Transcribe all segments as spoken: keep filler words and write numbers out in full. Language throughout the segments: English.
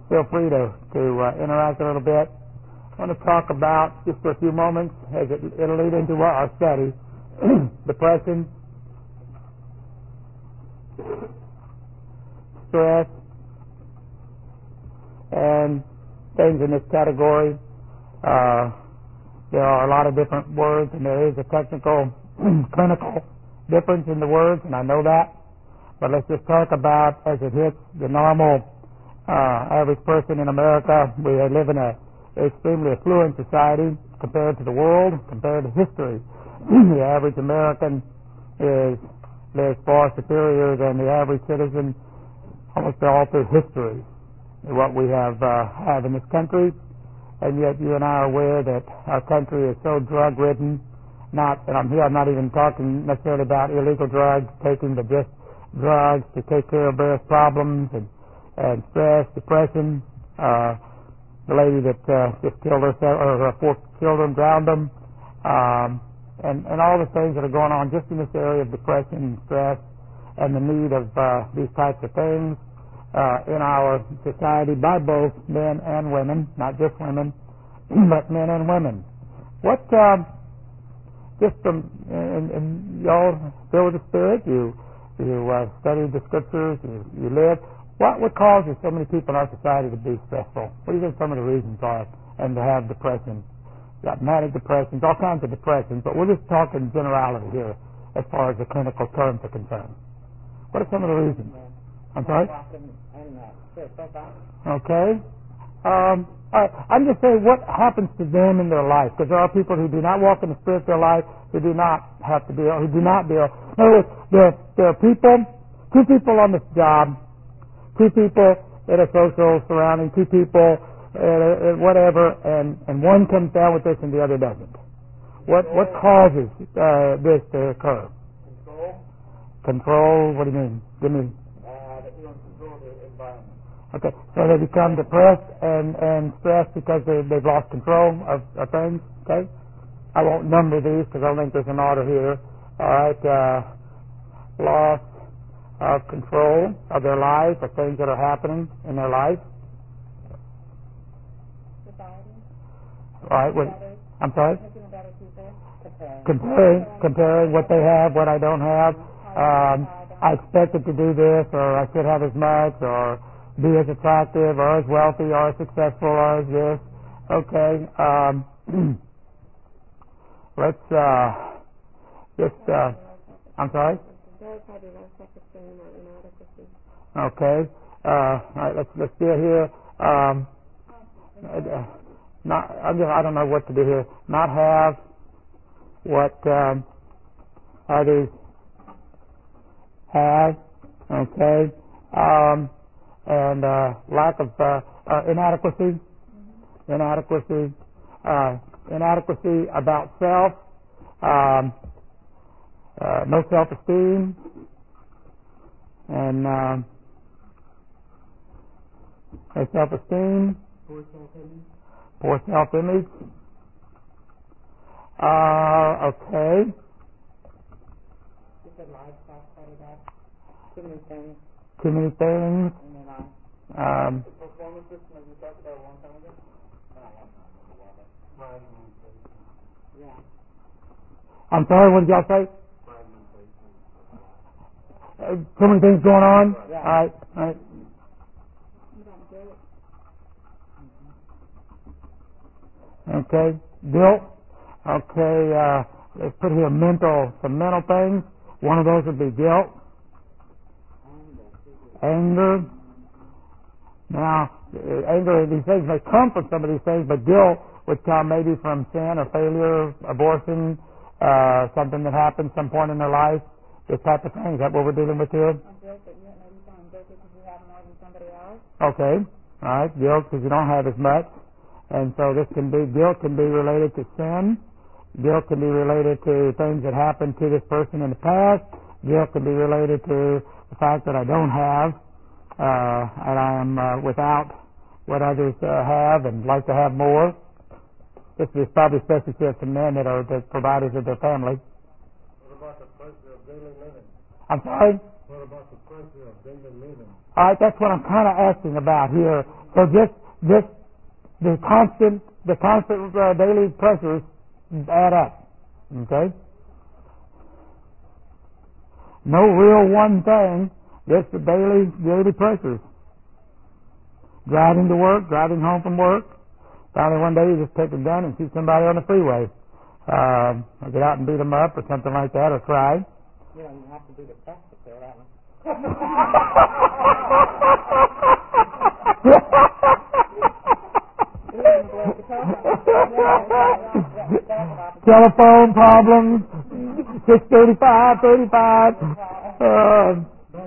feel free to, to uh, interact a little bit. I want to talk about, just for a few moments, as it, it'll lead into our study, depression, stress, and things in this category. Uh, there are a lot of different words, and there is a technical, clinical difference in the words, and I know that. But let's just talk about as it hits the normal uh, average person in America. We live in an extremely affluent society compared to the world, compared to history. The average American is lives far superior than the average citizen almost all through history, what we have uh, have in this country. And yet you and I are aware that our country is so drug-ridden. Not, and I'm here, I'm not even talking necessarily about illegal drugs, taking the just drugs to take care of various problems and, and stress, depression. Uh, the lady that uh, just killed herself, or her four children, drowned them, um, and, and all the things that are going on just in this area of depression and stress and the need of uh, these types of things uh, in our society by both men and women, not just women, but men and women. What, uh, just from, and, and y'all filled with the Spirit, you you uh, study the Scriptures, you, you live. What what causes so many people in our society to be stressful? What do you think some of the reasons are? And to have depression, got manic depressions, all kinds of depressions. But we're just talking generality here, as far as the clinical terms are concerned. What are some of the reasons? I'm sorry. Okay. Um, all right. I'm just saying what happens to them in their life, because there are people who do not walk in the spiritual life, who do not have to deal, who do not deal. In other words, there there are people, two people on this job. Two people in a social surrounding, two people at, a, at whatever, and, and one comes down with this and the other doesn't. What what causes uh, this to occur? Control. Control. What do you mean? Give me. Uh, that you don't control the environment. Okay, so they become depressed and, and stressed because they, they've lost control of, of things. Okay, I won't number these because I don't think there's an order here. All right, uh, loss of control of their life, of things that are happening in their life. Society. Right. What, I'm sorry? Comparing. Comparing, comparing what they have, what I don't have. Um, I expected to do this, or I should have as much, or be as attractive, or as wealthy, or as successful, or as this. Okay. Um, let's uh, just, uh, I'm sorry? Okay. Uh, all right, let's let's do it here. Um, uh, not, I just I don't know what to do here. Not have what um, others have. Okay. Um, and uh, lack of uh, uh, inadequacy. Mm-hmm. Inadequacy. Uh, inadequacy about self. Um, uh, no self-esteem. And uh, no self-esteem, Poor self-image. poor self-image. Uh, okay. You said lifestyle, part of that. Too many things. Too many things. In their life. Um, The performance system, as we talked about a long time ago. Not a long time ago, but fragmentation. Yeah. I'm sorry, what did y'all say? Fragmentation. Uh, so many things going on. Yeah. All right, all right. Okay, guilt. Okay, uh, let's put here mental, some mental things. One of those would be guilt. Anger. Now, uh, anger, these things may come from some of these things, but guilt would come maybe from sin or failure, abortion, uh, something that happened some point in their life, this type of thing. Is that what we're dealing with here? Guilt that you maybe feeling guilty because you have more than somebody else. Okay, all right, guilt because you don't have as much. And so this can be, guilt can be related to sin. Guilt can be related to things that happened to this person in the past. Guilt can be related to the fact that I don't have, uh, and I am uh, without what others uh, have and like to have more. This is probably especially to some men that are the providers of their family. What about the pressure of daily living? I'm sorry? What about the pressure of daily living? All right, that's what I'm kind of asking about here. So just just the constant the constant uh, daily pressures add up. Okay. No real one thing, just the daily daily pressures. Driving to work, driving home from work. Finally one day you just take a gun and shoot somebody on the freeway. Uh, or get out and beat them up or something like that, or try. You know, you have to do the test to clear that one. Telephone problems, six thirty-five, thirty-five. Uh,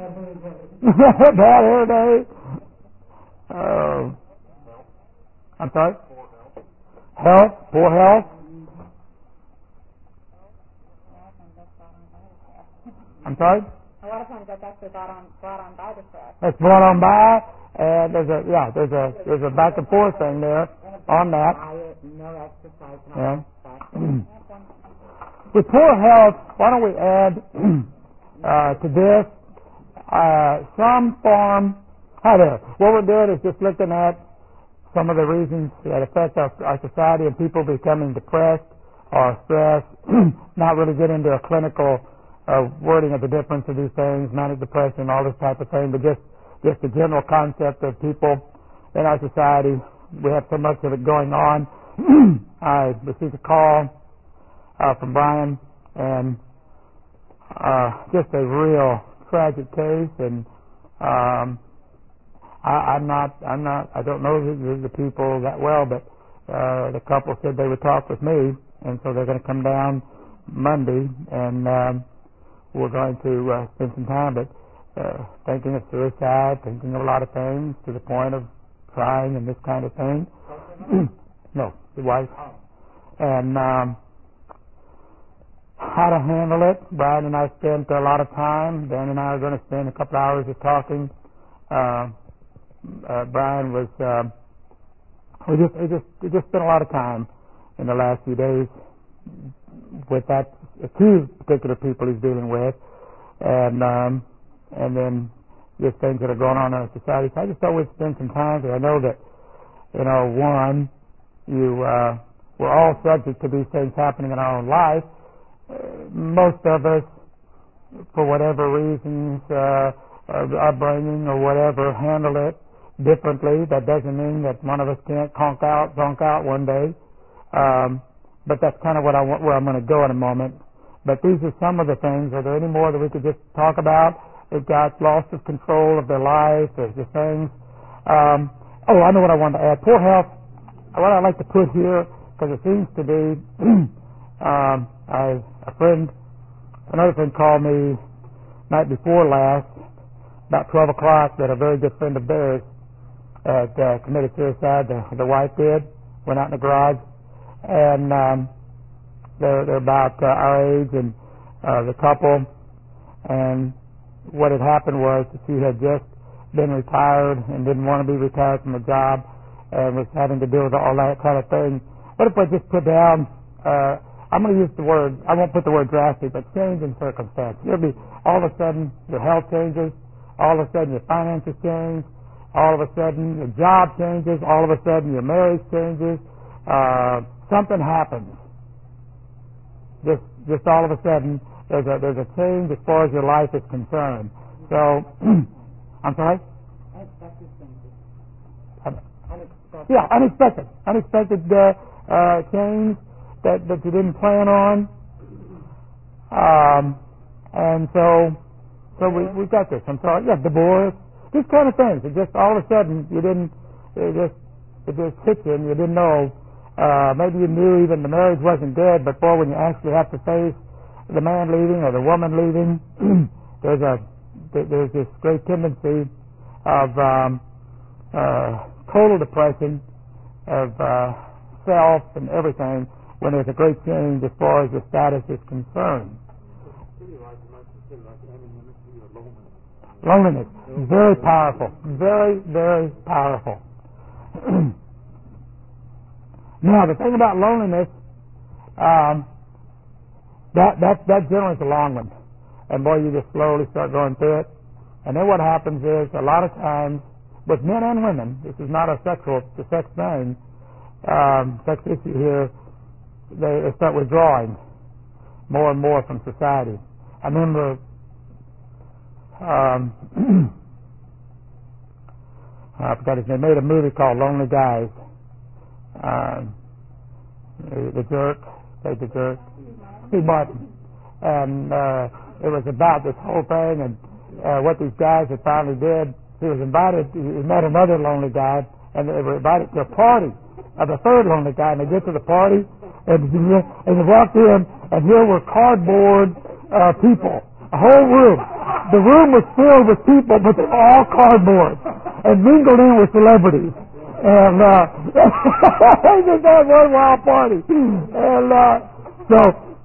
bad hair day. Uh, I'm sorry? Health, poor health. I'm sorry? A lot of times that's actually brought on brought on by the stress. It's brought on by, and there's a yeah, there's a there's a back and forth thing there on that. Diet, no exercise, and all Yeah. that stuff. With poor health, why don't we add uh, to this uh, some form? Hi there. What we're doing is just looking at some of the reasons that affect our, our society and people becoming depressed or stressed. Not really get into a clinical uh, wording of the difference of these things, manic depression, all this type of thing, but just just the general concept of people in our society. We have so much of it going on. I received a call uh, from Brian, and uh, just a real tragic case, and um, I, I'm not, I'm not, I don't know the, the people that well, but uh, the couple said they would talk with me, and so they're going to come down Monday, and um, we're going to uh, spend some time, but uh, thinking of suicide, thinking of a lot of things, to the point of trying and this kind of thing. No, the wife. And um, how to handle it. Brian and I spent a lot of time. Dan and I are going to spend a couple hours of talking. Uh, uh, Brian was, uh, we just, we just, we just spent a lot of time in the last few days with that two particular people he's dealing with, and um, and then just things that are going on in our society. So I just thought we'd spend some time, because I know that, you know, one, you, uh, we're all subject to these things happening in our own life. Uh, most of us, for whatever reasons, uh, upbringing or whatever, handle it differently. That doesn't mean that one of us can't conk out, zonk out one day. Um, but that's kind of what I want, where I'm going to go in a moment. But these are some of the things. Are there any more that we could just talk about? They've got loss of control of their life. There's the things. Um, oh, I know what I wanted to add. Poor health. What I'd like to put here, because it seems to be, um, I, a friend, another friend called me night before last, about twelve o'clock, that a very good friend of theirs had uh, committed suicide. The, the wife did. Went out in the garage, and um, they're, they're about uh, our age, and uh, the couple, and what had happened was that she had just been retired and didn't want to be retired from the job, and was having to deal with all that kind of thing. What if I just put down, uh, I'm going to use the word, I won't put the word drastic, but change in circumstance. It'll be all of a sudden your health changes, all of a sudden your finances change, all of a sudden your job changes, all of a sudden your marriage changes, uh, something happens. Just, just all of a sudden, there's a there's a change as far as your life is concerned. So, I'm sorry. Unexpected changes. Um, Unexpected. yeah, unexpected, unexpected uh, uh, change that that you didn't plan on. Um, and so, so we we got this. I'm sorry. Yeah, divorce, these kind of things. It just all of a sudden you didn't. It just it just hit you, and you didn't know. Uh, maybe you knew even the marriage wasn't good, but boy, when you actually have to face the man leaving or the woman leaving, there's a there's this great tendency of um, uh, total depression of uh, self and everything when there's a great change as far as your status is concerned. Loneliness, very powerful, very very powerful. Now the thing about loneliness. Um, That that that generally is a long one, and boy, you just slowly start going through it. And then what happens is, a lot of times, with men and women, this is not a sexual, the sex thing, um, sex issue here, they, they start withdrawing more and more from society. I remember um, I forgot his name. They made a movie called Lonely Guys. Um, the, the jerk, played the jerk, Steve Martin, and uh, it was about this whole thing and uh, what these guys had finally did. He was invited. He met another lonely guy, and they were invited to a party of a third lonely guy. And they get to the party, and and they walked in, and here were cardboard uh, people, a whole room. The room was filled with people, but they're all cardboard, and mingled in with celebrities. And uh, they just had one wild party. And uh, so,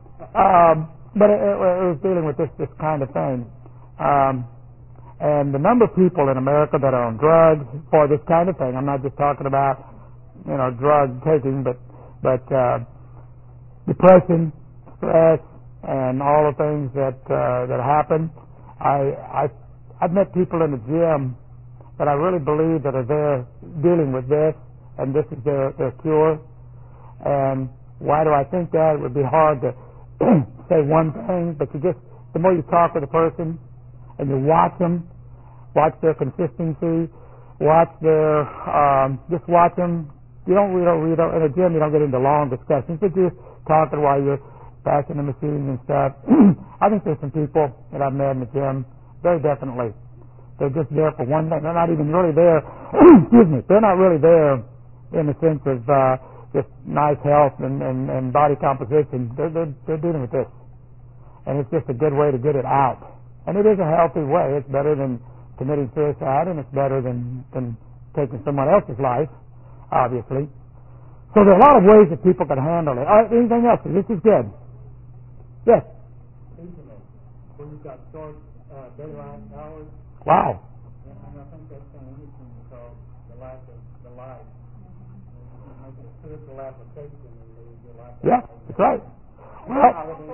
um, but it, it, it was dealing with this this kind of thing. Um, and the number of people in America that are on drugs for this kind of thing, I'm not just talking about, you know, drug taking, but but uh, depression, stress, and all the things that uh, that happen. I I I've met people in the gym that I really believe that are there dealing with this, and this is their their cure. And why do I think that? It would be hard to say one thing, but you just the more you talk with a person and you watch them, watch their consistency, watch their um, just watch them. You don't, you don't, you don't, in a gym you don't get into long discussions, but you're talking while you're passing the machines and stuff. I think there's some people that I've met in the gym, very definitely. They're just there for one thing. They're not even really there. Excuse me. They're not really there in the sense of uh, just nice health and, and, and body composition. They're, they're, they're dealing with this. And it's just a good way to get it out. And it is a healthy way. It's better than committing suicide, and it's better than, than taking someone else's life, obviously. So there are a lot of ways that people can handle it. All right, anything else? This is good. Yes? Intimate. When you've got short uh, daylight hours. Wow. And, and I think that's saying anything because the lack of the light. You can make a spiritual application and leave your life. Yeah, that's right. Well,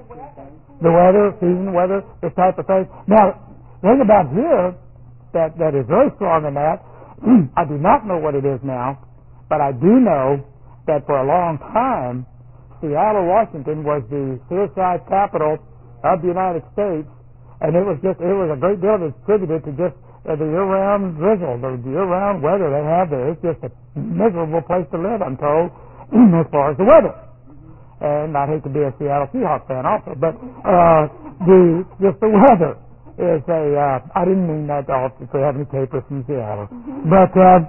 the weather, season, weather, this type of thing. Now, the thing about here that, that is very strong in that, I do not know what it is now, but I do know that for a long time, Seattle, Washington was the suicide capital of the United States, and it was just, it was a great deal that's attributed to just uh, the year-round drizzle, the year-round weather they have there. It's just a miserable place to live, I'm told, as far as the weather. And I hate to be a Seattle Seahawks fan also, but uh, the just the weather is a, uh, I didn't mean that to if we have any papers from Seattle, but uh,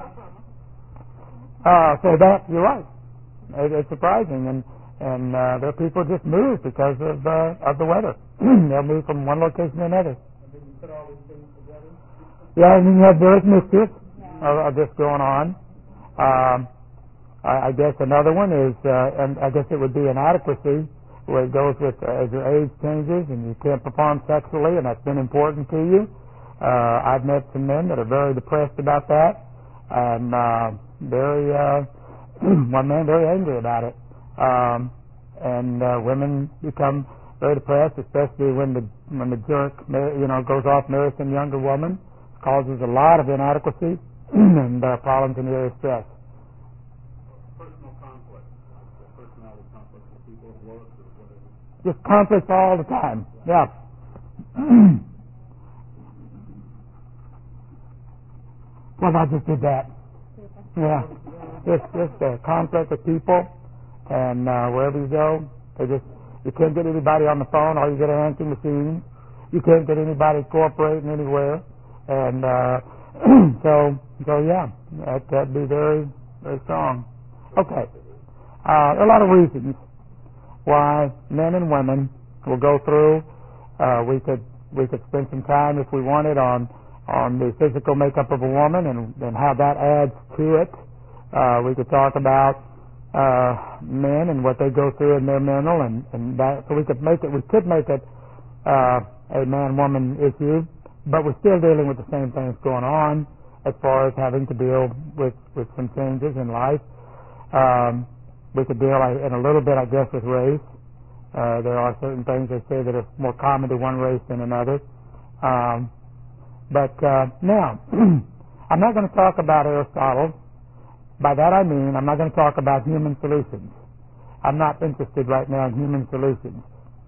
uh, so that, you're right. It, it's surprising, and and uh, there are people just move because of uh, of the weather. They'll move from one location to another. And then you put all these things together. Yeah, and then you have various mischief of, of this going on. Um, I, I guess another one is, uh, and I guess it would be inadequacy, where it goes with uh, as your age changes and you can't perform sexually, and that's been important to you. Uh, I've met some men that are very depressed about that, and uh, very uh, one man very angry about it. Um, and uh, women become very depressed, especially when the when the jerk, you know, goes off, marries some younger woman, causes a lot of inadequacy and uh, problems in the area of stress. Personal conflict, personality conflict with people at work or whatever. Just conflicts all the time. Yeah. Well, I just did that. Yeah. Just just a conflict with people. And uh, wherever you go, they just you can't get anybody on the phone, or you get an answering machine. You can't get anybody cooperating anywhere, and uh, so so yeah, that that'd be very very strong. Okay, uh, there are a lot of reasons why men and women will go through. Uh, we could we could spend some time if we wanted on on the physical makeup of a woman and and how that adds to it. Uh, we could talk about uh, men and what they go through in their mental, and, and that, so we could make it, we could make it uh, a man-woman issue, but we're still dealing with the same things going on as far as having to deal with, with some changes in life. Um, we could deal in a little bit, I guess, with race. Uh, there are certain things they say that are more common to one race than another. Um, but uh, now, I'm not going to talk about Aristotle. By that I mean I'm not going to talk about human solutions. I'm not interested right now in human solutions.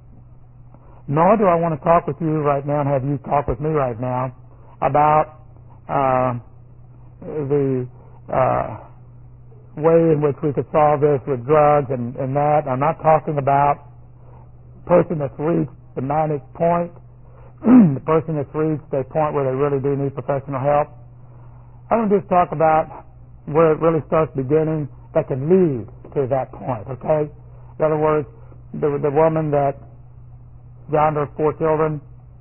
Nor do I want to talk with you right now and have you talk with me right now about uh, the uh, way in which we could solve this with drugs and, and that. I'm not talking about the person that's reached the manic point, the person that's reached a point where they really do need professional help. I don't just talk about where it really starts beginning that can lead to that point, okay? In other words, the, the woman that drowned her four children,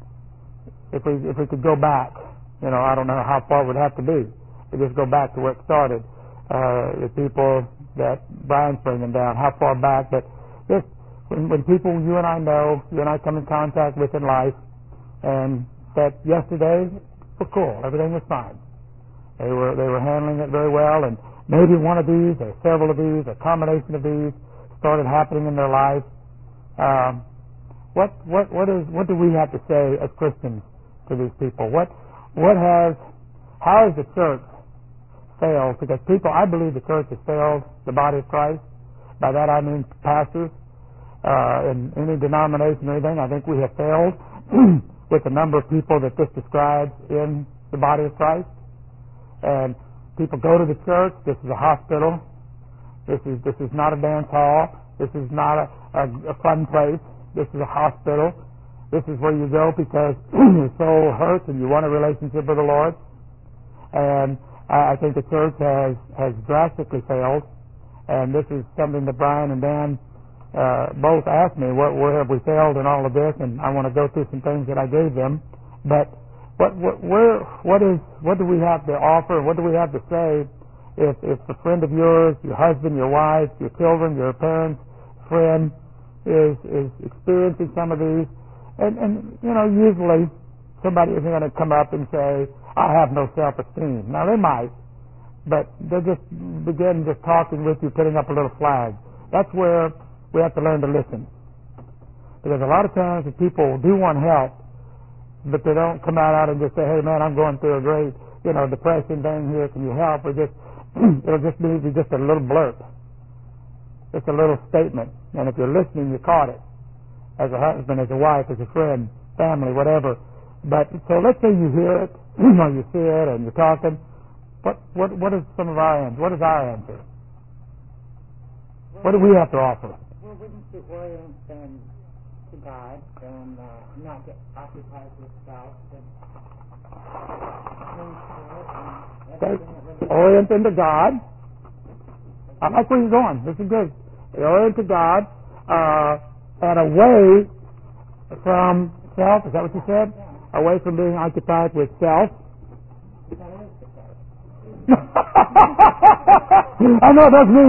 if we if we could go back, you know, I don't know how far it would have to be, to just go back to where it started. Uh, the people that Brian's bringing down, how far back, but just when, when people you and I know, you and I come in contact with in life, and that yesterday was cool, everything was fine. They were they were handling it very well, and maybe one of these, or several of these, a combination of these, started happening in their life. Um, what what what is what do we have to say as Christians to these people? What what has how has the church failed? Because people, I believe the church has failed the body of Christ. By that I mean pastors uh, in any denomination or anything. I think we have failed with the number of people that this describes in the body of Christ. And people go to the church. This is a hospital. This is this is not a dance hall. This is not a, a, a fun place. This is a hospital. This is where you go because your soul hurts and you want a relationship with the Lord. And I, I think the church has has drastically failed. And this is something that Brian and Dan uh, both asked me, where, where have we failed in all of this? And I want to go through some things that I gave them. But What, what, where, what is, what do we have to offer? What do we have to say if, if a friend of yours, your husband, your wife, your children, your parents, friend is, is experiencing some of these? And, and, you know, usually somebody isn't going to come up and say, I have no self-esteem. Now, they might, but they just begin just talking with you, putting up a little flag. That's where we have to learn to listen. Because a lot of times if people do want help, but they don't come out, out and just say, hey man, I'm going through a great, you know, depression thing here, can you help? Or just, it'll just be just a little blurb. Just a little statement. And if you're listening, you caught it. As a husband, as a wife, as a friend, family, whatever. But, so let's say you hear it, or you see it, and you're talking. What, what, what is some of our answer? What is our answer? What do we have to offer? Well, wouldn't you orient them to God and uh, not get occupied with self and okay. Orient them to God. I like where you're going. This is good. Orient to God uh, and away from self. Is that what you said? Yeah. Away from being occupied with self. I know that's me.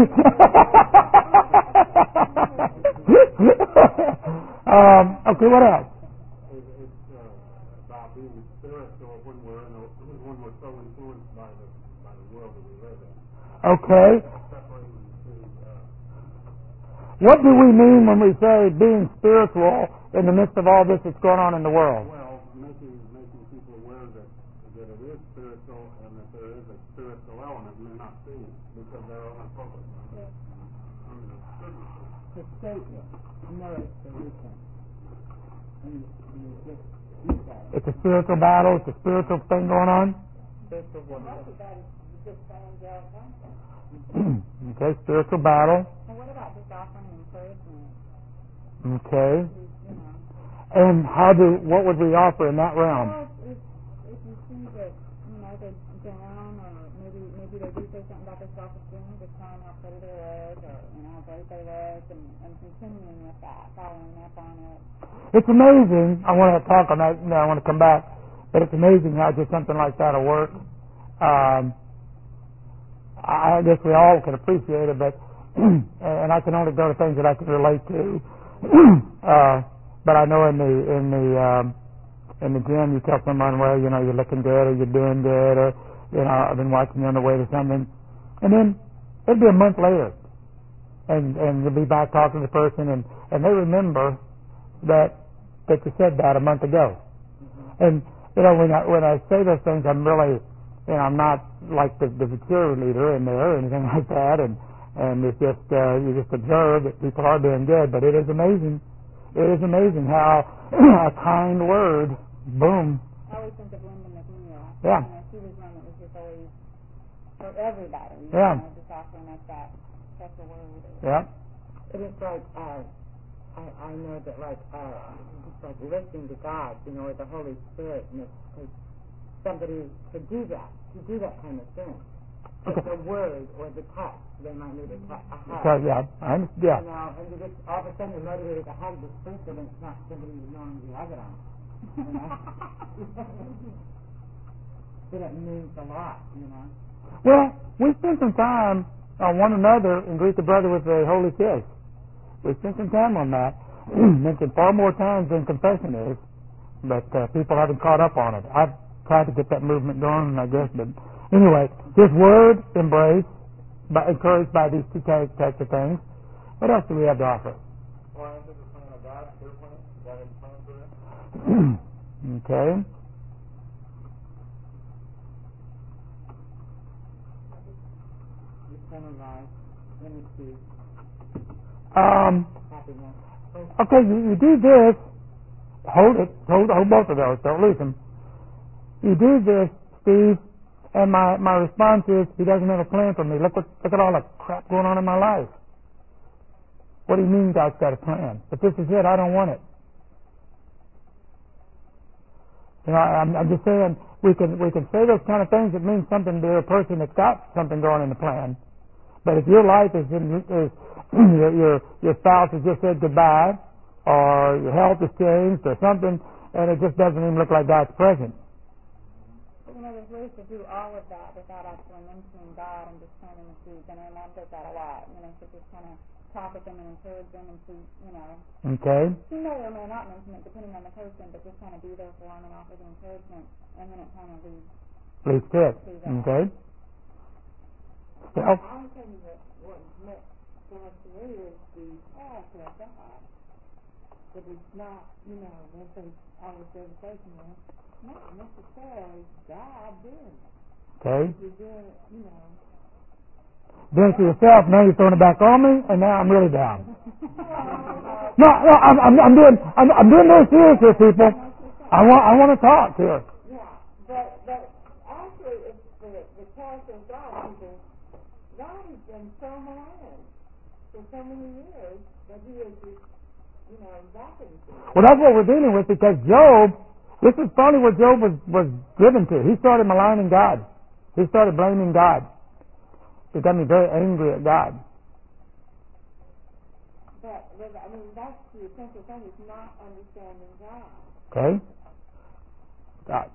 um, okay, what else? It, it's uh, about being spiritual when we're in a, when we're so influenced by the by the world that we live in. Okay. Separating the, uh, what do we mean when we say being spiritual in the midst of all this that's going on in the world? Well, making making people aware that that it is spiritual and that there is a spiritual element, and they're not seeing it because they're unfocused on it. I mean, it shouldn't be. to statement, no solution. And you just use that. It's a spiritual battle. It's a spiritual thing going on. Spiritual woman. Okay, spiritual battle. And what about just offering encouragement? Okay. You know. And how do, what would we offer in that realm? Well, if, if you see that, you know, they're down, or maybe maybe they do say something about their self-esteem, just telling them how pretty they look, or, you know, how great they look, and, and continuing with that, following up on it. It's amazing. I want to talk on that. You know, I want to come back. But it's amazing how just something like that will work. Um, I guess we all can appreciate it, but and I can only go to things that I can relate to. uh, but I know in the in the um, in the gym, you tell someone, well, you know, you're looking good, or you're doing good, or you know, I've been watching you on the way to something, and then it'll be a month later, and and you'll be back talking to the person, and and they remember that that you said that a month ago. Mm-hmm. And you know, when I when I say those things, I'm really and I'm not like the, the cheerleader in there or anything like that, and and it's just uh, you just observe that people are doing good. But it is amazing. It is amazing how a kind word, boom. I always think of Linda McNeil. Yeah. You know, she was one that was just always for everybody. You Yeah. know, just offering us that special word. Yeah. It is like, uh, I, I know that like, uh, it's like listening to God, you know, or the Holy Spirit, and it's like somebody to do that, to do that kind of thing. Okay. The word or the touch, they might need a, touch, a hug. So, yeah, I understand. Yeah. You know, and you just all of a sudden you're motivated to hug this person, and it's not somebody you normally hug it on. You know? But it means a lot, you know. Well, we spend some time on one another and greet the brother with a holy kiss. We spend some time on that. Mentioned far more times than confession is, but uh, people haven't caught up on it. I've tried to get that movement going, I guess, but anyway, this word, embrace, by, encouraged by these two types of things. What else do we have to offer? Well, into the plan of God, certainly. God has a plan for that. Okay. Eternal life, inner peace, Um, happiness. okay, you, you do this. Hold it. Hold, hold both of those. Don't lose them. You do this, Steve, and my, my response is, he doesn't have a plan for me. Look what look at all the crap going on in my life. What do you mean God's got a plan? But this is it. I don't want it. You know, I'm, I'm just saying we can we can say those kind of things that mean something to a person that's got something going in the plan. But if your life is, in, is your, your your spouse has just said goodbye, or your health has changed, or something, and it just doesn't even look like God's present. You know, there's ways to do all of that without actually mentioning God and just planting the seeds. And our mom does that a lot. You know, so just kind of talk with them and encourage them and see, you know. Okay. She may or may not mention it depending on the person, but just kind of be there for them and offer the encouragement, and then it kind of leads. Leads to it. Okay. Well, I'll tell you what, what makes so much to me is the character of God. That it's not, you know, when they always say the question is, not necessarily God doing it. okay. You're doing it, you know. Doing it for yourself, now you're throwing it back on me, and now I'm really down. No, no, I'm, I'm, I'm doing, I'm, I'm doing no serious here, people. I want, I want to talk here. Yeah, but but actually, it's the the character of God. People, God has been so maligned for so many years that He is just, you know, backing to it. Well, that's what we're dealing with, because Job, this is probably what Job was, was driven to. He started maligning God. He started blaming God. He got me very angry at God. But, but I mean, that's the essential thing, is not understanding God. Okay? God.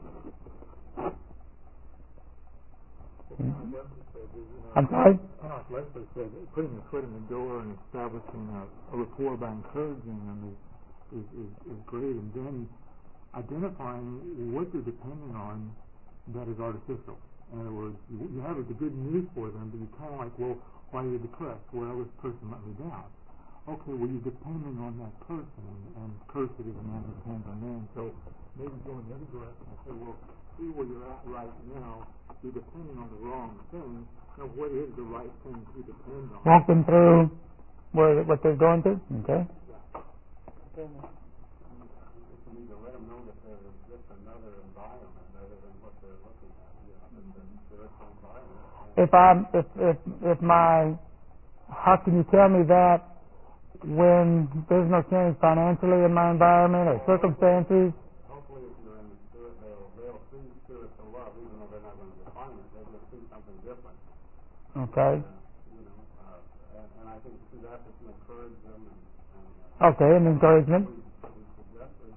I'm sorry? Kind of like Leslie said, putting the foot in the door and establishing a, a rapport by encouraging them is, is, is, is great. And then identifying what you're depending on that is artificial. In other words, you, you have the good news for them, but you're kind of like, well, why are you depressed? Well, this person let me down. Okay, well, you're depending on that person, and cursed is a man who depends on man. So maybe go in the other direction and say, well, see where you're at right now. You're depending on the wrong thing. Now, what is the right thing to depend on? Walk them through where, what they're going through. Okay? You need to let them know that there is just another environment other than what they're looking at. You know, that the spiritual environment. If I'm, if, if, if my, how can you tell me that when there's no change financially in my environment or circumstances? Hopefully, if you're in the spirit, they'll, they'll see spiritual love, even though they're not going to define it. They'll just see something different. Okay. Uh, you know, uh, and, and I think through that, that you encourage them. And, and, uh, Okay, and encouragement. we, we suggested.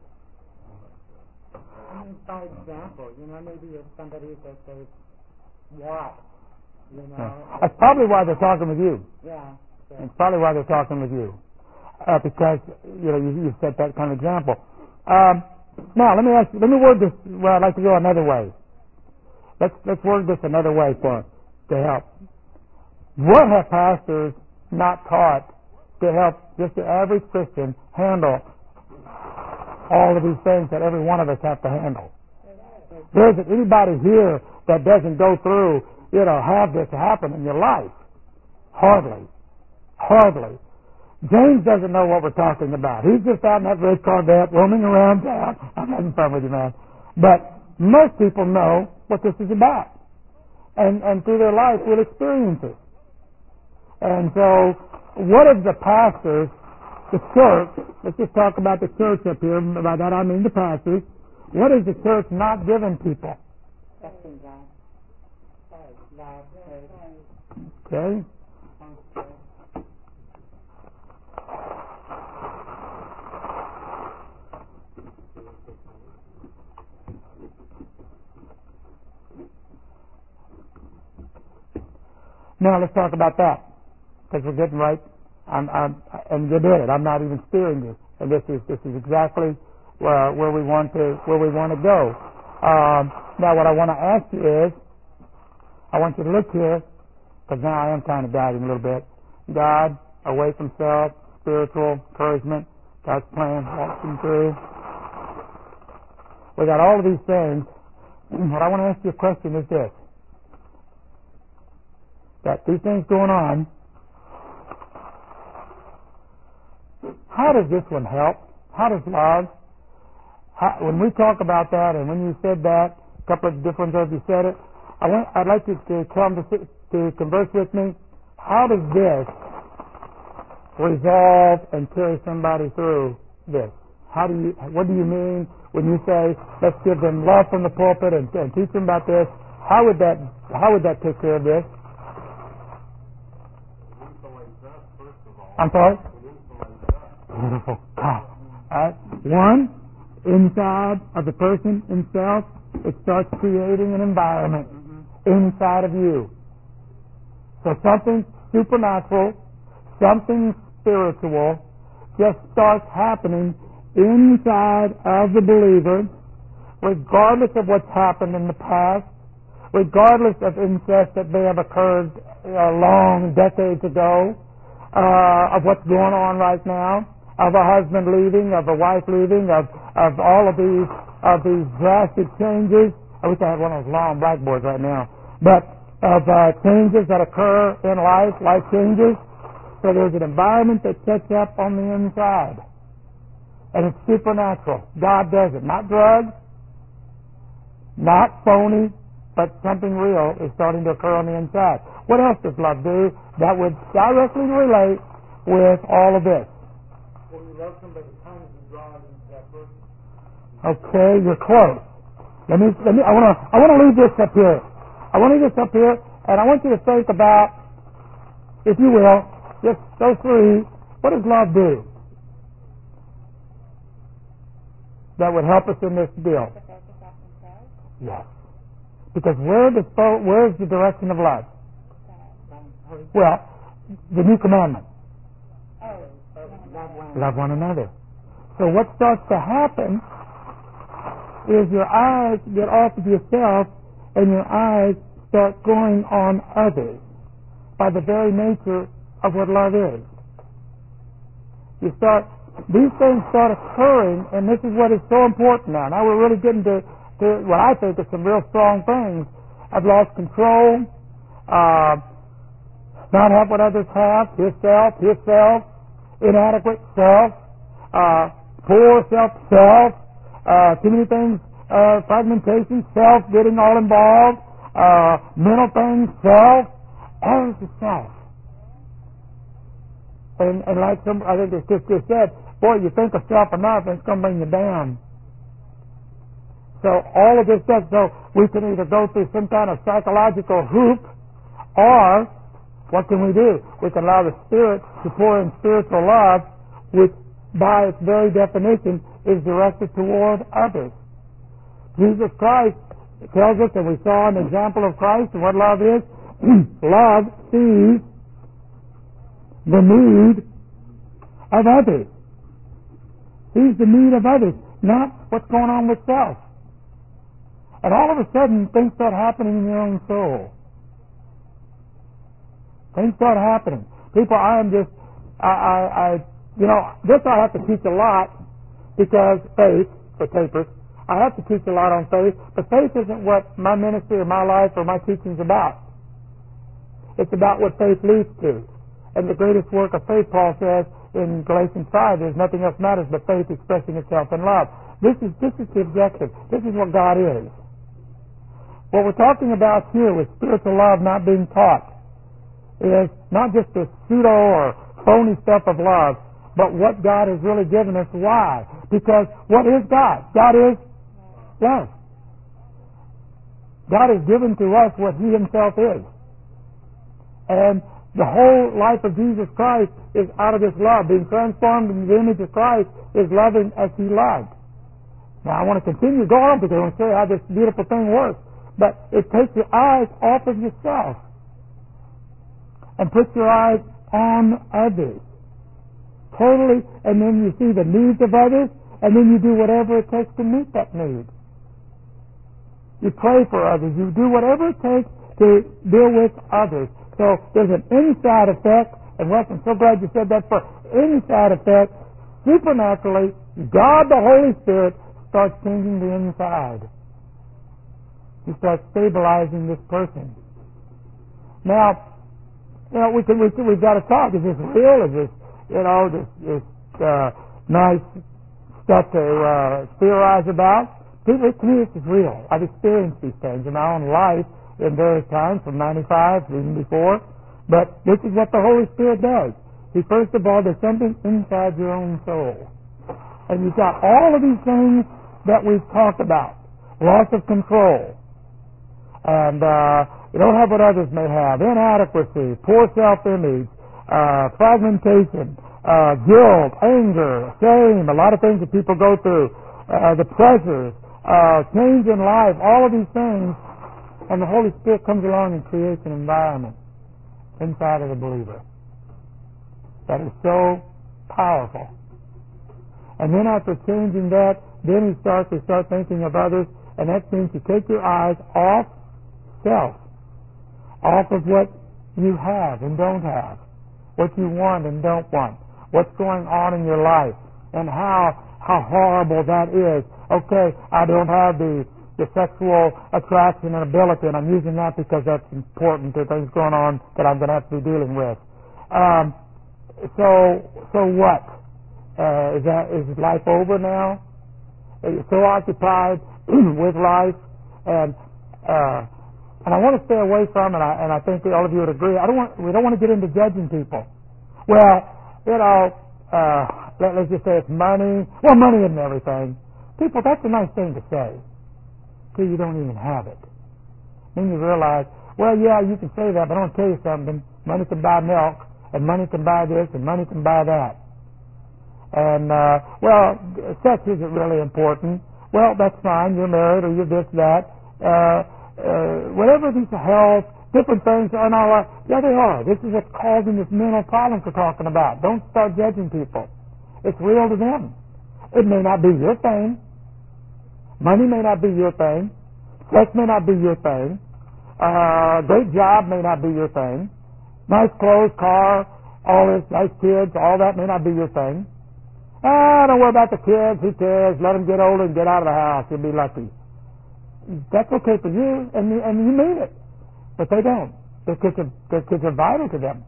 I mean, by example, you know, maybe if somebody that they walk, you know. Yeah. That's probably why they're talking with you. Yeah. So. It's probably why they're talking with you. Uh, because, you know, you, you set that kind of example. Um, now, let me ask you, let me word this, well, I'd like to go another way. Let's, let's word this another way for, to help. What have pastors not taught to help just the average Christian handle all of these things that every one of us have to handle? There isn't anybody here that doesn't go through, you know, have this happen in your life. Hardly. Hardly. James doesn't know what we're talking about. He's just out in that red Corvette roaming around town. I'm having fun with you, man. But most people know what this is about. And, and through their life will experience it. And so, what if the pastors, the church, let's just talk about the church up here. By that I mean the pastors. What is the church not giving people? Okay. Now let's talk about that, because we're getting right. I'm, I'm, and you did it. I'm not even steering you, and this is this is exactly where, where we want to where we want to go. Um, now, what I want to ask you is, I want you to look here, because now I am kind of doubting a little bit. God, away from self, spiritual encouragement, God's plan, walking through. We got all of these things. What I want to ask you a question is this. That these things going on, how does this one help? How does love? How, when we talk about that, and when you said that, a couple of different times you said it, I want, I'd like you to come to, to converse with me. How does this resolve and carry somebody through this? How do you? What do you mean when you say, let's give them love from the pulpit and, and teach them about this? How would that? How would that take care of this? I'm sorry? Beautiful. Ah. Right. One, inside of the person himself, it starts creating an environment mm-hmm. inside of you. So something supernatural, something spiritual just starts happening inside of the believer, regardless of what's happened in the past, regardless of incest that may have occurred uh, long decades ago, Uh, of what's going on right now, of a husband leaving, of a wife leaving, of, of all of these of these drastic changes. I wish I had one of those long blackboards right now. But of uh, changes that occur in life, life changes. So there's an environment that sets up on the inside. And it's supernatural. God does it. Not drugs, not phony, but something real is starting to occur on the inside. What else does love do that would directly relate with all of this? When you love somebody, kindness is drawn into that person. Okay, you're close. Let me, let me, I want to, I want to leave this up here. I want to leave this up here, and I want you to think about, if you will, just those three. What does love do that would help us in this deal? Yes. Because where does, where's the direction of love? Well, the new commandment. Love one another. So what starts to happen is your eyes get off of yourself and your eyes start going on others by the very nature of what love is. You start, these things start occurring, and this is what is so important now. Now we're really getting to, to what I think are some real strong things. I've lost control, uh, not have what others have, yourself, yourself, inadequate self, uh, poor self, self, uh, too many things, uh, fragmentation, self getting all involved, uh, mental things, self, all is self. And, and like some, I think the sister said, boy, you think of self enough and it's going to bring you down. So all of this stuff, so we can either go through some kind of psychological hoop, or what can we do? We can allow the Spirit to pour in spiritual love, which by its very definition is directed toward others. Jesus Christ tells us, and we saw an example of Christ and what love is. Love sees the need of others. Sees the need of others, not what's going on with self. And all of a sudden, things start happening in your own soul. Things start happening. People, I am just, I, I, I, you know, this I have to teach a lot because faith, for tapers, I have to teach a lot on faith, but faith isn't what my ministry or my life or my teaching is about. It's about what faith leads to. And the greatest work of faith, Paul says in Galatians five, is nothing else matters but faith expressing itself in love. This is, this is the objective. This is what God is. What we're talking about here with spiritual love not being taught is not just the pseudo or phony stuff of love, but what God has really given us. Why? Because what is God? God is love. God has given to us what He Himself is. And the whole life of Jesus Christ is out of this love. Being transformed in the image of Christ is loving as He loved. Now I want to continue going on because I want to show you how this beautiful thing works. But it takes your eyes off of yourself and puts your eyes on others. Totally, and then you see the needs of others, and then you do whatever it takes to meet that need. You pray for others. You do whatever it takes to deal with others. So there's an inside effect, and Wes, I'm so glad you said that first. Inside effect, supernaturally, God the Holy Spirit starts changing the inside. He starts stabilizing this person. Now, you know, we can, we can, we've got to talk. Is this real? Is this, you know, this, this uh, nice stuff to uh, theorize about? People, to me, this is real. I've experienced these things in my own life in various times, from ninety-five, even before. But this is what the Holy Spirit does. He, first of all, there's something inside your own soul. And you've got all of these things that we've talked about. Loss of control. And uh, you don't have what others may have. Inadequacy, poor self-image, uh, fragmentation, uh, guilt, anger, shame, a lot of things that people go through, uh, the pressures, uh, change in life, all of these things. And the Holy Spirit comes along and creates an environment inside of the believer that is so powerful. And then after changing that, then he starts to start thinking of others, and that means you take your eyes off self, off of what you have and don't have, what you want and don't want, what's going on in your life, and how how horrible that is. Okay, I don't have the the sexual attraction and ability, and I'm using that because that's important to things going on that I'm going to have to be dealing with. Um, so so what? Uh, is that is life over now? Are you so occupied with life? And uh, and I want to stay away from, and I and I think all of you would agree. I don't want we don't want to get into judging people. Well, you know, uh, let, let's just say it's money. Well, money isn't everything. People, that's a nice thing to say till you don't even have it. Then you realize, well, yeah, you can say that, but I want to tell you something. Money can buy milk, and money can buy this, and money can buy that. And, uh, well, sex isn't really important. Well, that's fine. You're married, or you're this, that. Uh, uh, whatever these health, different things are not like, yeah, they are. This is what's causing this mental problem we're talking about. Don't start judging people. It's real to them. It may not be your thing. Money may not be your thing. Sex may not be your thing. Uh, great job may not be your thing. Nice clothes, car, all this, nice kids, all that may not be your thing. Ah, don't worry about the kids. Who cares? Let them get older and get out of the house. You'll be lucky. That's okay for you, and you, and you mean it. But they don't. Their kids are, their kids are vital to them.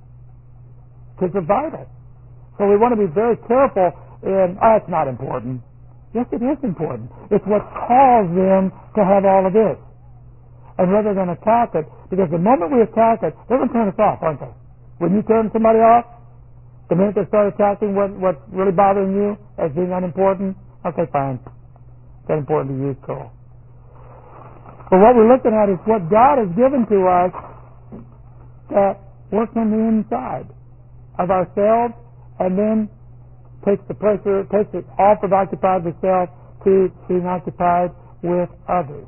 Kids are vital. So we want to be very careful in, oh, it's not important. Yes, it is important. It's what caused them to have all of this. And rather than attack it, because the moment we attack it, they're going to turn us off, aren't they? When you turn somebody off, the minute they start attacking what, what's really bothering you as being unimportant, okay, fine. That's important to you, cool. But what we're looking at is what God has given to us that works on the inside of ourselves, and then takes the pressure, takes it off of occupied with self to being occupied with others.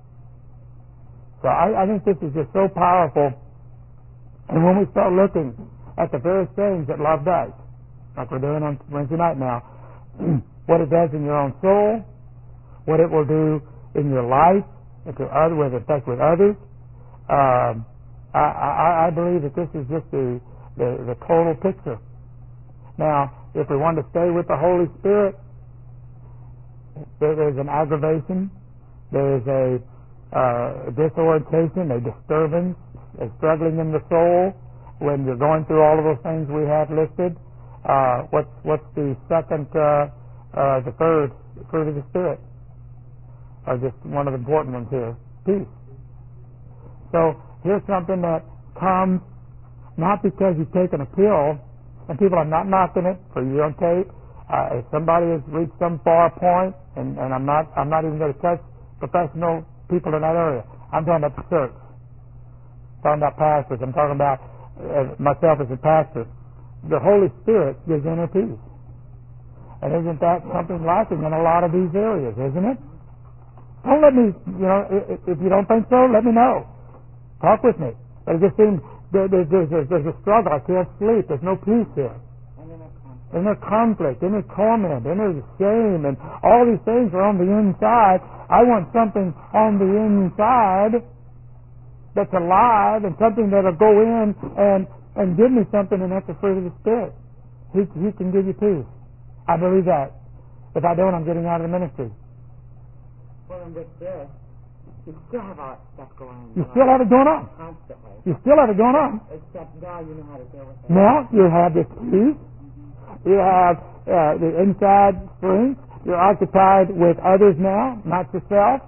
So I, I think this is just so powerful. And when we start looking at the various things that love does, like we're doing on Wednesday night now, what it does in your own soul, what it will do in your life, and to other, with effect with others, um, I, I, I believe that this is just the, the, the total picture. Now, if we want to stay with the Holy Spirit, there, there's an aggravation, there is a uh, disorientation, a disturbance, a struggling in the soul when you're going through all of those things we have listed. Uh, what's what's the second, uh, uh, the third fruit of the Spirit? Or just one of the important ones here, peace. So here's something that comes not because you've taken a pill, and people are not knocking it for you on tape. Uh, if somebody has reached some far point, and, and I'm not I'm not even going to touch professional people in that area. I'm talking about the church. I'm talking about pastors. I'm talking about uh, myself as a pastor. The Holy Spirit gives inner peace. And isn't that something lacking in a lot of these areas, isn't it? Don't let me, you know, if, if you don't think so, let me know. Talk with me. But it just seems there, there's, there's, there's a struggle. I can't sleep. There's no peace here. Inner conflict, inner torment, inner shame, and all these things are on the inside. I want something on the inside that's alive and something that'll go in and, and give me something, and that's the fruit of the Spirit. He, he can give you peace. I believe that. If I don't, I'm getting out of the ministry. Well, in this day, you still have all that stuff going on. You still have it going on. Constantly. You still have it going on. Except God, you know how to deal with it. Now you have this peace. You have uh, the inside strength. You're occupied with others now, not yourself.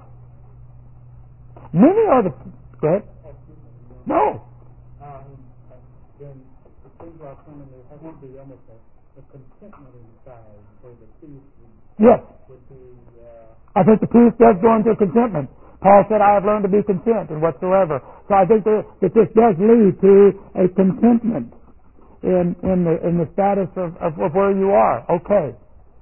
Many are the... Go ahead. No. Um, then it seems like something there has to be almost a, a contentment inside where the peace would, Yes. would be... Uh, I think the peace does go into contentment. Paul said, I have learned to be content in whatsoever. So I think that, that this does lead to a contentment in in the in the status of, of, of where you are. Okay.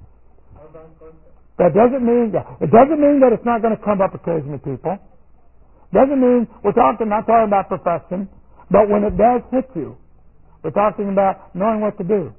That doesn't mean it doesn't mean that it's not going to come up occasionally, people. Doesn't mean we're talking not talking about perfection, but when it does hit you, we're talking about knowing what to do.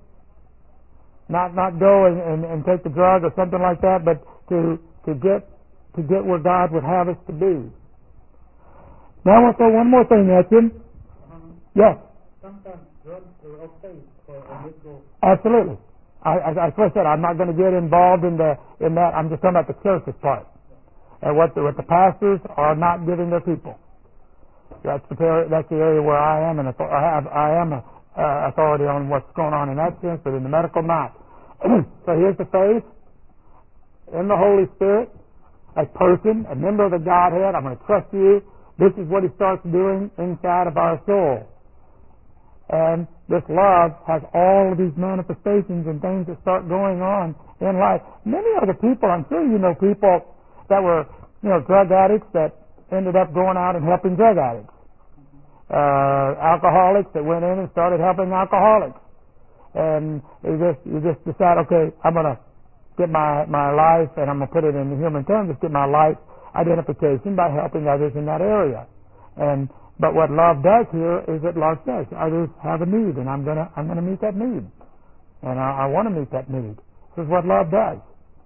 Not not go and, and, and take the drug or something like that, but to to get to get where God would have us to be. Now I want to throw one more thing at you. um, Yes. sometimes drugs are okay for initial... Absolutely. I, I, I said I'm not going to get involved in the in that. I'm just talking about the church's part and what the, what the pastors are not giving their people. That's the that's the area where I am and I have I am a uh, authority on what's going on in that sense, but in the medical not. So here's the faith in the Holy Spirit, a person, a member of the Godhead. I'm going to trust you. This is what He starts doing inside of our soul. And this love has all of these manifestations and things that start going on in life. Many other people, I'm sure you know people that were, you know, drug addicts that ended up going out and helping drug addicts. Uh, alcoholics that went in and started helping alcoholics. And you just, you just decide, okay, I'm going to get my, my life, and I'm going to put it in the human terms, just get my life identification by helping others in that area. And But what love does here is that love says others have a need, and I'm gonna I'm gonna meet that need, and I, I want to meet that need. This is what love does.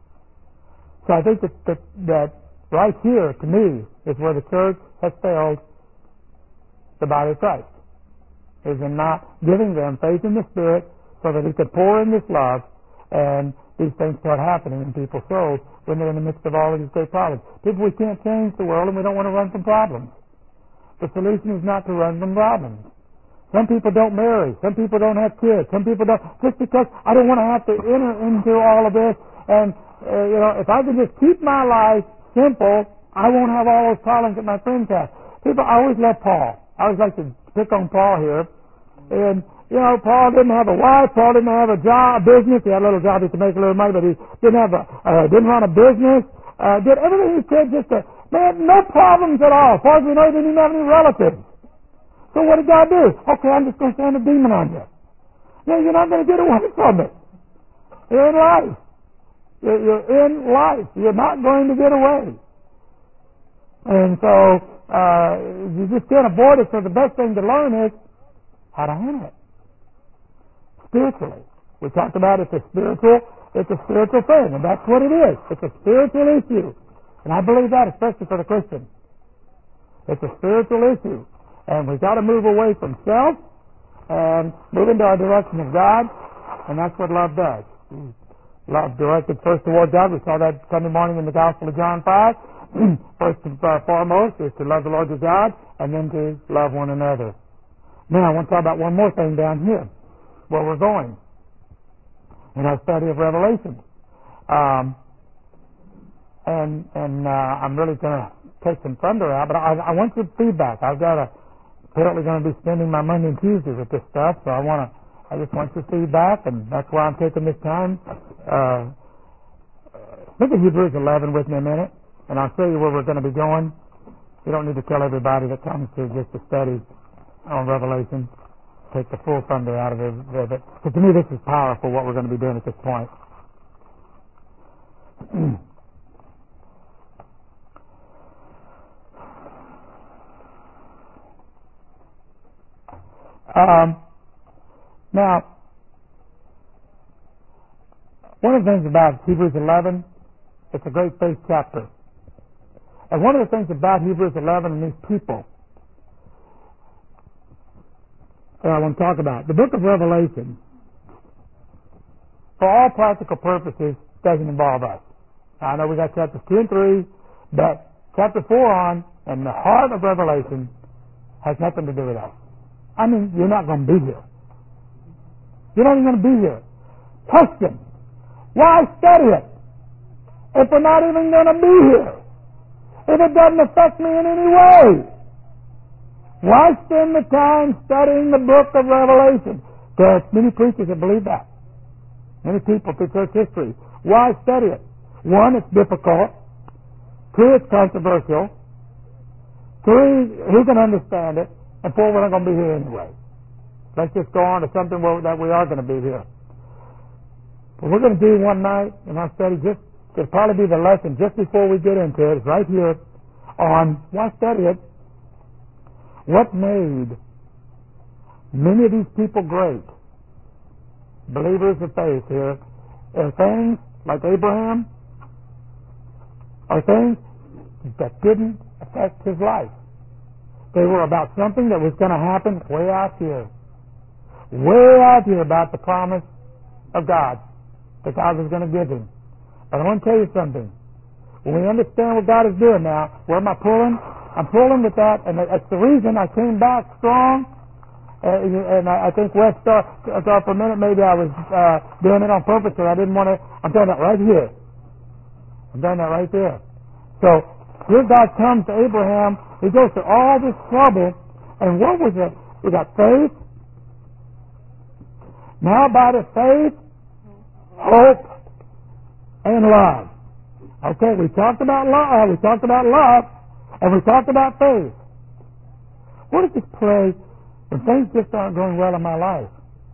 So I think that, that that right here, to me, is where the church has failed the body of Christ, is in not giving them faith in the Spirit so that He could pour in this love, and these things start happening in people's souls when they're in the midst of all of these great problems. People, we can't change the world, and we don't want to run from problems. The solution is not to run from problems. Some people don't marry. Some people don't have kids. Some people don't. Just because I don't want to have to enter into all of this, and uh, you know, if I can just keep my life simple, I won't have all those problems that my friends have. People, I always love Paul. I always like to pick on Paul here, and you know, Paul didn't have a wife. Paul didn't have a job, business. He had a little job to make a little money, but he didn't have a, uh, didn't run a business. Uh, did everything he could just to. Man, no problems at all. As far as we know, he didn't even have any relatives. So what did God do? Okay, I'm just going to send a demon on you. No, you're not going to get away from it. You're in life. You're, you're in life. You're not going to get away. And so uh, you just can't avoid it. So the best thing to learn is how to handle it spiritually. We talked about it's a spiritual, it's a spiritual thing, and that's what it is. It's a spiritual issue. And I believe that, especially for the Christian. It's a spiritual issue. And we've got to move away from self and move into our direction of God, and that's what love does. Love directed first toward God. We saw that Sunday morning in the Gospel of John five. First and foremost is to love the Lord your God, and then to love one another. Now I want to talk about one more thing down here, where we're going in our study of Revelation. Um, and and uh, I'm really going to take some thunder out, but I, I want your feedback. I've got a apparently going to be spending my Monday and Tuesday with this stuff, so I want to. I just want your feedback, and that's why I'm taking this time. Uh, look at Hebrews eleven with me a minute, and I'll show you where we're going to be going. You don't need to tell everybody that comes to just a study on Revelation. Take the full thunder out of it. But to me, this is powerful, what we're going to be doing at this point. um, now, one of the things about Hebrews eleven, it's a great faith chapter. And one of the things about Hebrews eleven and these people that I want to talk about, the book of Revelation, for all practical purposes, doesn't involve us. I know we got chapters two and three, but chapter four on, and the heart of Revelation, has nothing to do with us. I mean, you're not going to be here. You're not even going to be here. Question: why study it if we're not even going to be here? If it doesn't affect me in any way, why spend the time studying the book of Revelation? There are many preachers that believe that. Many people through church history. Why study it? One, it's difficult. Two, it's controversial. Three, who can understand it? And four, we're not going to be here anyway. Let's just go on to something where, that we are going to be here. What we're going to do one night in our study, just it'll probably be the lesson just before we get into it, is right here on why study it. What made many of these people great, believers of faith here, are things like Abraham, are things that didn't affect his life. They were about something that was going to happen way out here. Way out here about the promise of God that God was going to give him. But I want to tell you something. When we understand what God is doing now, where am I pulling? I'm pulling with that, and that's the reason I came back strong. Uh, and I, I think Wes thought, thought for a minute maybe I was uh, doing it on purpose, or I didn't want to. I'm doing that right here. I'm doing that right there. So here God comes to Abraham. He goes through all this trouble, and what was it? We got faith. Now by the faith, hope, and love. Okay, we talked about love, we talked about love, and we talked about faith. What does this play when things just aren't going well in my life?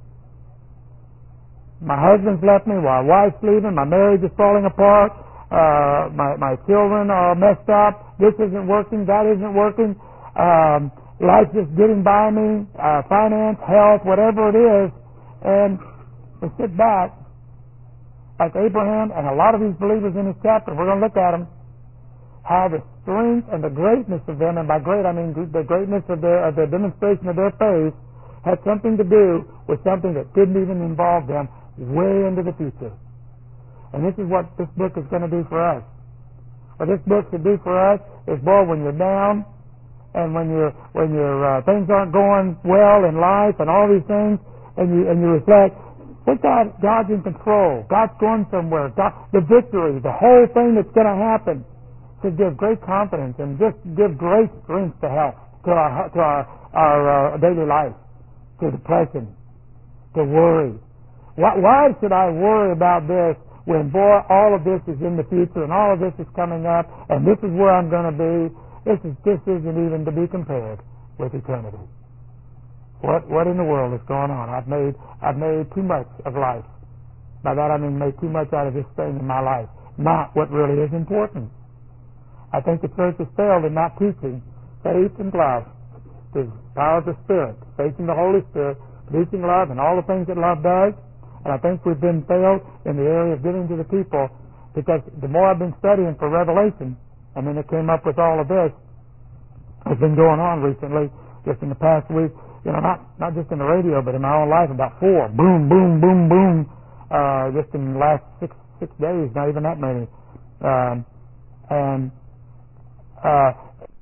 My husband's left me, my wife's leaving, my marriage is falling apart, uh, my, my children are messed up, this isn't working, that isn't working, um, life's just getting by me, uh, finance, health, whatever it is, and we sit back like Abraham and a lot of these believers in this chapter. We're going to look at them, how the strength and the greatness of them, and by great I mean the greatness of their of their demonstration of their faith, had something to do with something that didn't even involve them way into the future. And this is what this book is going to do for us. What this book should do for us is, boy, when you're down and when you're when your uh, things aren't going well in life and all these things, and you and you reflect, what God, God's in control. God's going somewhere. God, the victory, the whole thing that's going to happen, should give great confidence and just give great strength to help to our to our, our uh, daily life, to depression, to worry. Why, why should I worry about this when, boy, all of this is in the future and all of this is coming up and this is where I'm going to be? This is this isn't even to be compared with eternity. What what in the world is going on? I've made I've made too much of life. By that I mean made too much out of this thing in my life, not what really is important. I think the church has failed in not teaching faith and love, the power of the Spirit, faith in the Holy Spirit, producing love and all the things that love does. And I think we've been failed in the area of giving to the people, because the more I've been studying for Revelation, and then it came up with all of this, has been going on recently, just in the past week. You know, not, not just in the radio, but in my own life, about four, boom, boom, boom, boom, uh, just in the last six six days, not even that many. Um, and uh,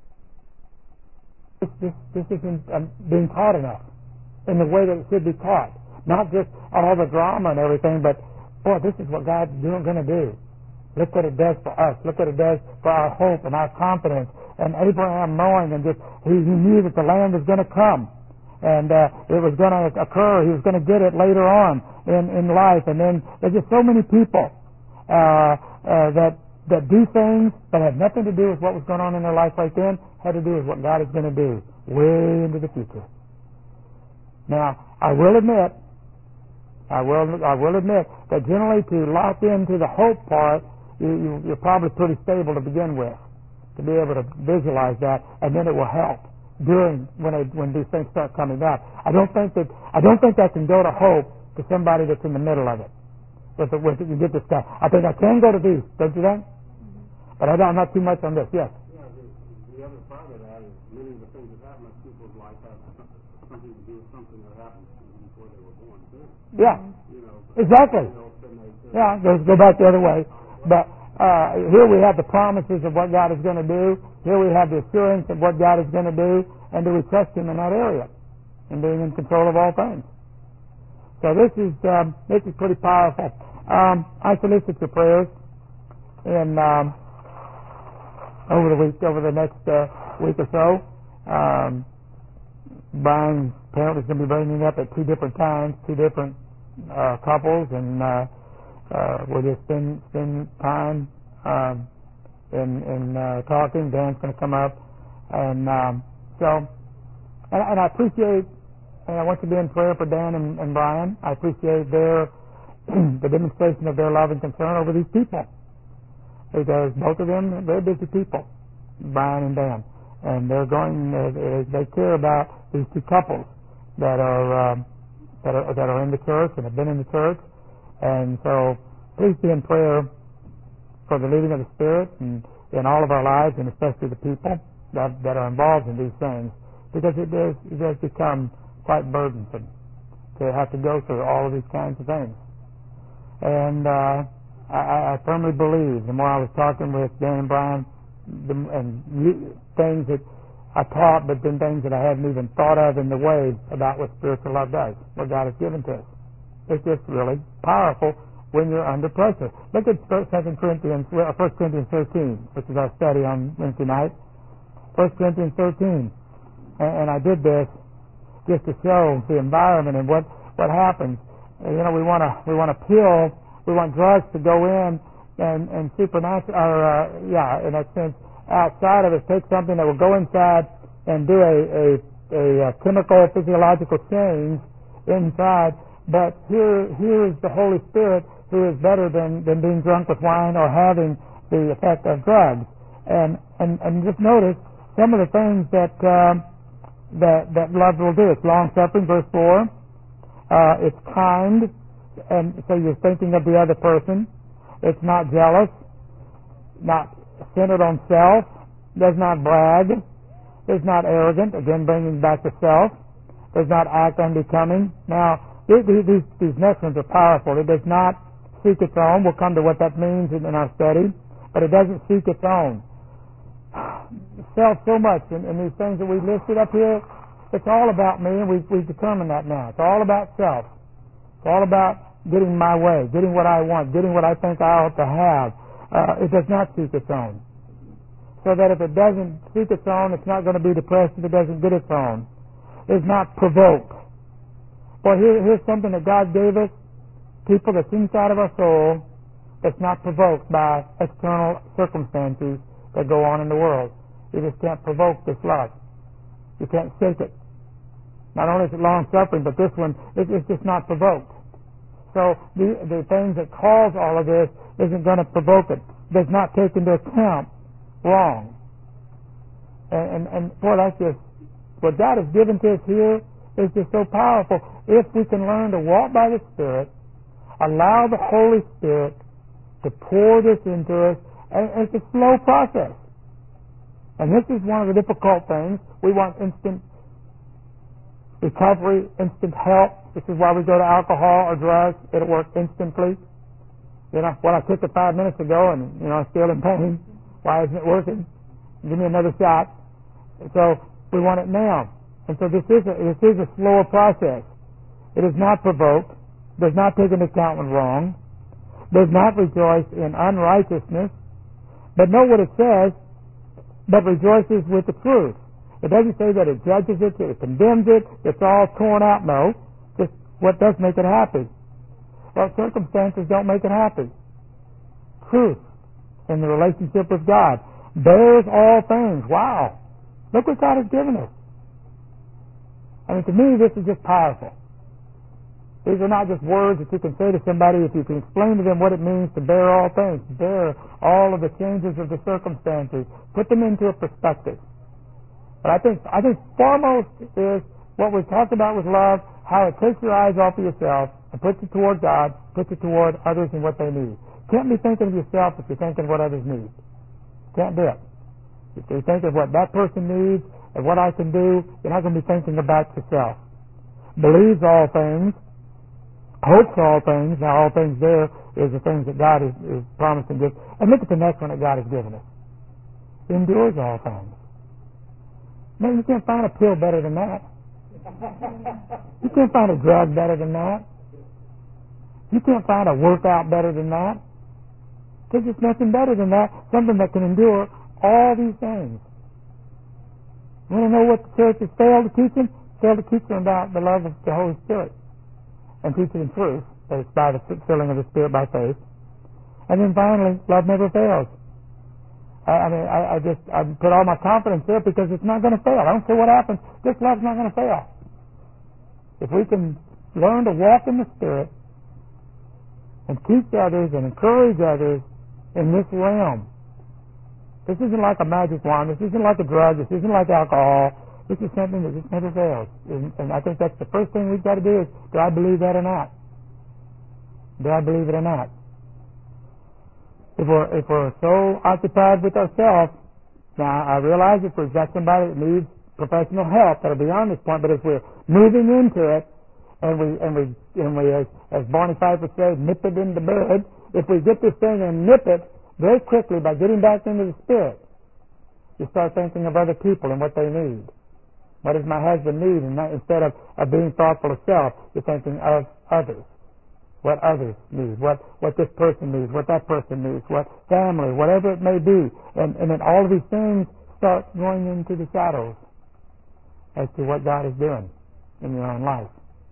this, this, this isn't um, being taught enough in the way that it should be taught. Not just all the drama and everything, but, boy, this is what God's doing, going to do. Look what it does for us. Look what it does for our hope and our confidence. And Abraham knowing and just, he, he knew that the land was going to come. And uh, it was going to occur. He was going to get it later on in, in life. And then there's just so many people uh, uh, that that do things that have nothing to do with what was going on in their life right then, had to do with what God is going to do way into the future. Now, I will admit, I will I will admit that generally to lock into the hope part, you, you, you're probably pretty stable to begin with, to be able to visualize that, and then it will help during when I, when these things start coming up. I don't think that I don't think I can go to hope to somebody that's in the middle of it. With the, with the, you get this stuff. I think I can go to these, don't you think? But I don't, I'm not too much on this. Yes. Yeah, the, the other part of that is many of the things that happen in people's life have something to do with something that happened before they were born too. Yeah. You know, exactly. You know, they, yeah. Go, go back the other way. But uh, here we have the promises of what God is going to do. Here we have the assurance of what God is going to do. And do we trust Him in that area, in being in control of all things? So this is um, this is pretty powerful. Um, I solicit your prayers in um, over the week, over the next uh, week or so. Um, Brian's parent is going to be bringing up at two different times, two different uh, couples, and uh, uh, we'll just spend spend time um, in in uh, talking. Dan's going to come up, and um, so and, and I appreciate. And I want to be in prayer for Dan and, and Brian. I appreciate their the demonstration of their love and concern over these people, because both of them are very busy people, Brian and Dan, and they're going. Uh, they care about these two couples that are um, that are that are in the church and have been in the church, and so please be in prayer for the leading of the Spirit and in all of our lives, and especially the people that that are involved in these things, because it does it does become quite burdensome to have to go through all of these kinds of things. And uh, I, I firmly believe, the more I was talking with Dan and Brian, the, and you, things that I taught, but then things that I hadn't even thought of in the way about what spiritual love does, what God has given to us. It's just really powerful when you're under pressure. Look at Second Corinthians, well, First Corinthians thirteen, which is our study on Wednesday night. First Corinthians thirteen, and, and I did this just to show the environment and what, what happens. Uh, you know, we want to we want a pill, we want drugs to go in and, and supernatural, or uh, yeah, in that sense, outside of us, take something that will go inside and do a, a, a, a chemical, physiological change inside. But here here is the Holy Spirit, who is better than, than being drunk with wine or having the effect of drugs. And and, and just notice some of the things that. Um, That, that love will do. It's long-suffering, verse four. Uh, it's kind, and so you're thinking of the other person. It's not jealous, not centered on self, does not brag, is not arrogant, again bringing back to self, does not act unbecoming. Now, these, these, these next ones are powerful. It does not seek its own. We'll come to what that means in, in our study, but it doesn't seek its own. Self so much in, in these things that we listed up here, it's all about me, and we've, we've determined that now. It's all about self. It's all about getting my way, getting what I want, getting what I think I ought to have. Uh, it does not seek its own. So that if it doesn't seek its own, it's not going to be depressed if it doesn't get its own. It's not provoked. Well, here, here's something that God gave us, people that's inside of our soul, that's not provoked by external circumstances that go on in the world. You just can't provoke this love. You can't shake it. Not only is it long-suffering, but this one, it, it's just not provoked. So the, the things that cause all of this isn't going to provoke it. Does not take into account wrong. And, and, and boy, that's just, what God has given to us here is just so powerful. If we can learn to walk by the Spirit, allow the Holy Spirit to pour this into us, and it's a slow process. And this is one of the difficult things. We want instant recovery, instant help, This is why we go to alcohol or drugs. It'll work instantly. You know, well, I took it five minutes ago and, you know, I'm still in pain. Why isn't it working? Give me another shot. So we want it now. And so this is a, this is a slower process. It is not provoked, does not take into account when wrong, does not rejoice in unrighteousness, but know what it says, but rejoices with the truth. It doesn't say that it judges it, it condemns it, it's all torn out. No, just what does make it happy. Well, circumstances don't make it happy. Truth in the relationship with God bears all things. Wow. Look what God has given us. I mean, to me, this is just powerful. These are not just words that you can say to somebody if you can explain to them what it means to bear all things, bear all of the changes of the circumstances, put them into a perspective. But I think I think foremost is what we talked about with love, how it takes your eyes off of yourself and puts it toward God, puts it toward others and what they need. Can't be thinking of yourself if you're thinking of what others need. Can't do it. If you think of what that person needs and what I can do, you're not going to be thinking about yourself. Believes all things, hopes all things. Now, all things there is the things that God is, is promised and gives. And look at the next one that God has given us. Endures all things. Man, you can't find a pill better than that. You can't find a drug better than that. You can't find a workout better than that. There's just nothing better than that. Something that can endure all these things. You want to know what the church has failed to teach them? Failed to teach them about the love of the Holy Spirit. And teach it in truth, that it's by the filling of the Spirit by faith. And then finally, love never fails. I, I mean, I, I just I put all my confidence there because it's not going to fail. I don't care what happens. This love's not going to fail. If we can learn to walk in the Spirit and teach others and encourage others in this realm. This isn't like a magic wand. This isn't like a drug. This isn't like alcohol. This is something that just never fails. And, and I think that's the first thing we've got to do is, do I believe that or not? Do I believe it or not? If we're, if we're so occupied with ourselves, now I realize if we've got somebody that needs professional help that'll be on this point, but if we're moving into it, and we, and we, and we as, as Barney Fife would say, nip it in the bud, if we get this thing and nip it very quickly by getting back into the Spirit, you start thinking of other people and what they need. What does my husband need? And not, instead of, of being thoughtful of self, you're thinking of others. What others need. What, what this person needs. What that person needs. What family. Whatever it may be. And, and then all of these things start going into the shadows as to what God is doing in your own life.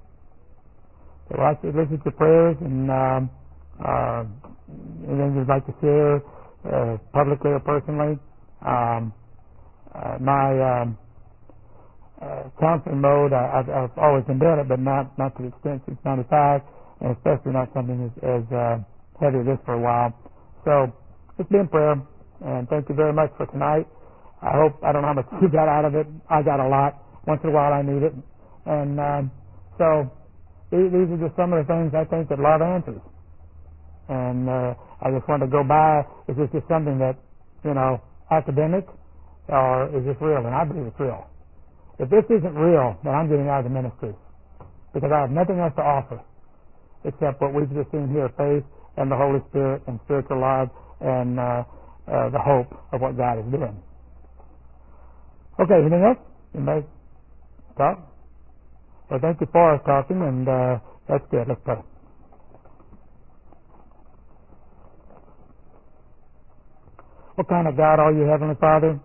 So I should listen to prayers and um, uh, anything you'd like to share uh, publicly or personally. Um, uh, my um, uh, counseling mode, I, I've, I've always been doing it, but not, not to the extent since ninety-five, and especially not something as, as uh, heavy as this for a while. So just be in prayer, and thank you very much for tonight. I hope, I don't know how much you got out of it. I got a lot. Once in a while I need it. And um, so these, these are just some of the things I think that love answers. And uh, I just want to go by, is this just something that, you know, academic, or is this real? And I believe it's real. If this isn't real, then I'm getting out of the ministry, because I have nothing else to offer except what we've just seen here, faith and the Holy Spirit and spiritual love and uh, uh, the hope of what God is doing. Okay, anything else? Anybody talk? Well, thank you for talking, and uh, that's good. Let's pray. What kind of God are you, Heavenly Father?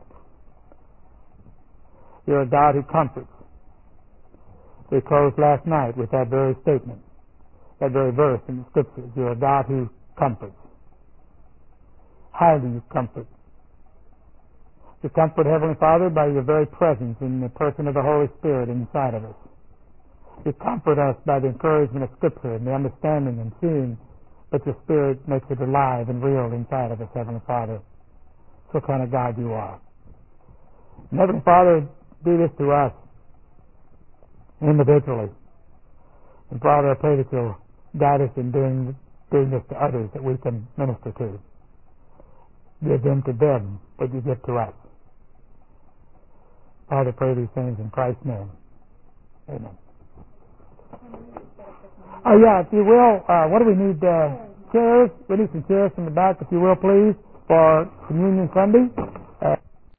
You're a God who comforts. We closed last night with that very statement, that very verse in the Scriptures. You're a God who comforts. How do you comfort? You comfort, Heavenly Father, by your very presence in the person of the Holy Spirit inside of us. You comfort us by the encouragement of Scripture and the understanding and seeing that your Spirit makes it alive and real inside of us, Heavenly Father. That's what kind of God you are. And Heavenly Father, do this to us individually. And Father, I pray that you'll guide us in doing, doing this to others that we can minister to. Give them to them what you give to us. Father, pray these things in Christ's name. Amen. Oh, yeah, if you will, uh, what do we need, uh, chairs? We need some chairs in the back, if you will, please, for Communion Sunday.